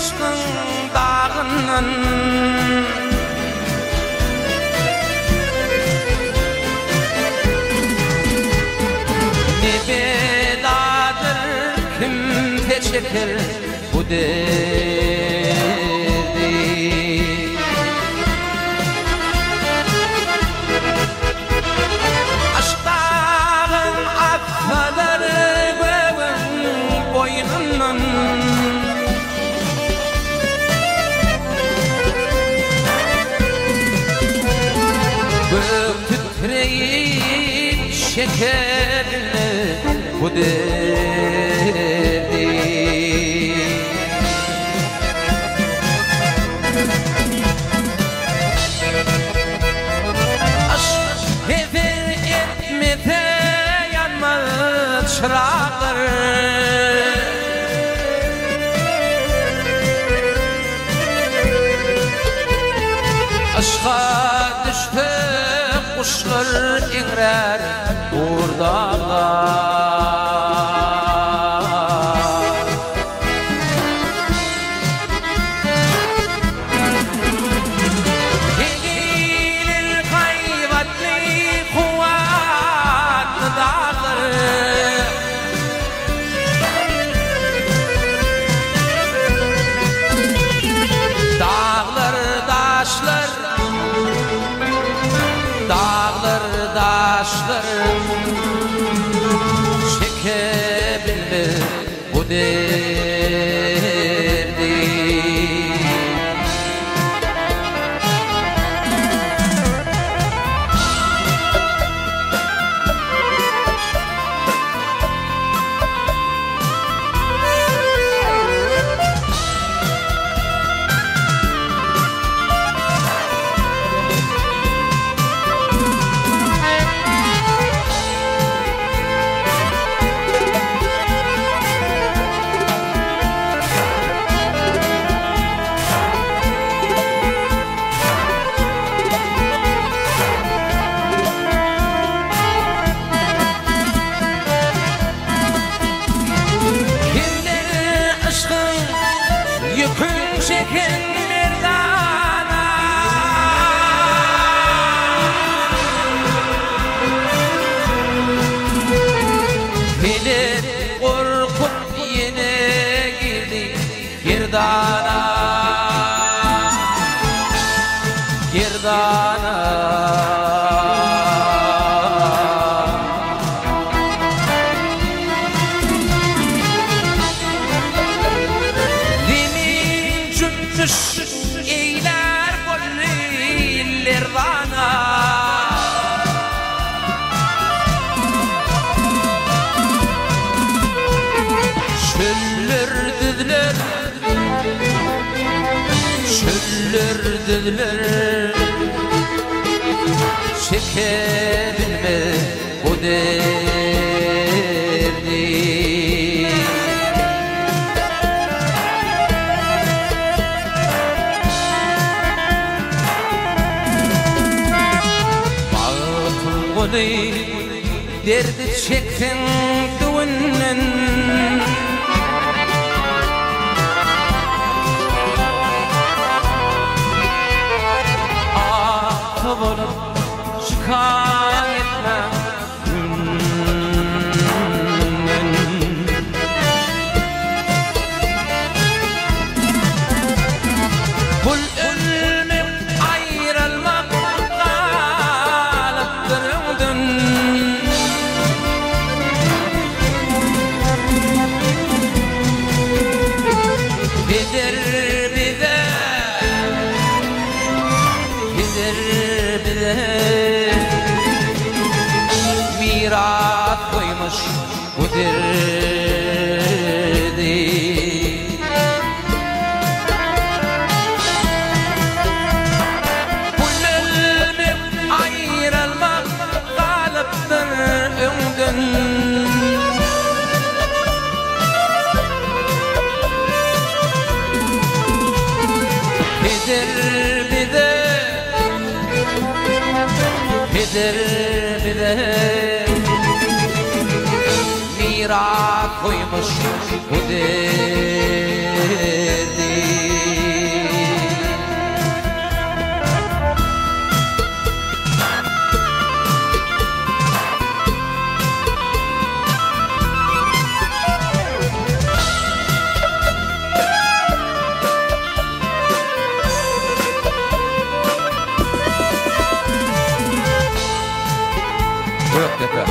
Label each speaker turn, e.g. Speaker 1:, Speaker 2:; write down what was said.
Speaker 1: aşkın dağının ne bedadır kimde çeker bu derdi. Aşkların affaları boynundan gök titreyip şekerle bu derdi. Aşk hever etmede yanmaz çırağlar. Aşka düştü kuşlar ingrer urdalar. Eğilir kayvatlı kuvvetli dağlar. Dağlar daşlar, dağlar daşlar çekebilir bu derdi. Yükün çeken merdana bilir korkup yine girdi girdana, girdana. Eyler golliler bana şöllürdüler, şöllürdüler çekebilme bu derdi. Derdi çektin düğünden ah olup şikayetme kul ölmek ayrılmak kalıptırıldın. Bilir bize, bilir bize miras koymuş bu derdi. Kul ölmek ayrılmak kalıptır ömdün. Bilir bize miras koymuş bu derdi. Yok dede.